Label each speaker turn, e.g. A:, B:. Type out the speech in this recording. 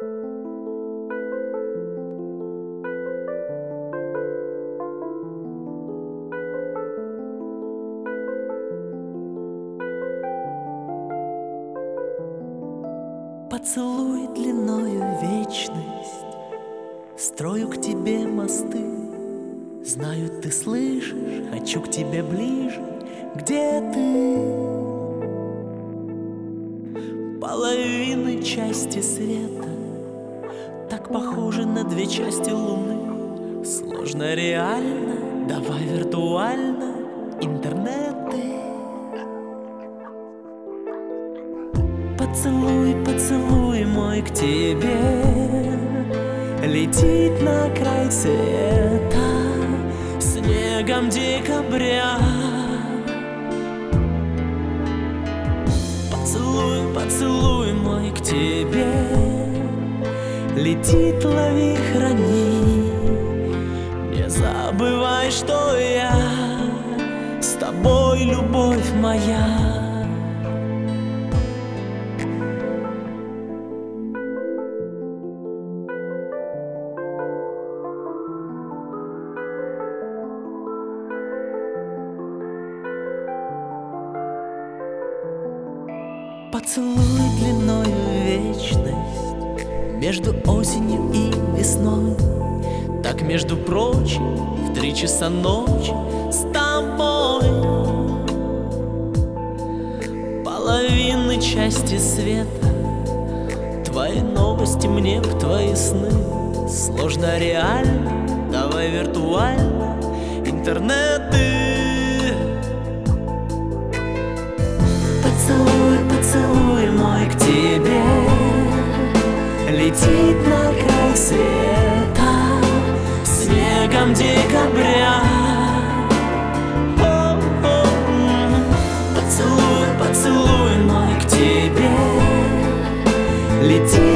A: Поцелуй длиною вечность, строю к тебе мосты. Знаю, ты слышишь, хочу к тебе ближе. Где ты? Половины части света, так похожи на две части луны. Сложно реально, давай виртуально, интернеты. Поцелуй, поцелуй мой к тебе летит на край света снегом декабря. Поцелуй, поцелуй мой к тебе летит, лови, храни. Не забывай, что я с тобой, любовь моя. Поцелуй длиною вечность между осенью и весной. Так, между прочим, в 3 часа ночи с тобой. Половины части света, твои новости мне б, твои сны. Сложно реально, давай виртуально, интернеты. Поцелуй, поцелуй мой к тебе летит на край света снегом декабря. Поцелуй, поцелуй мой к тебе летит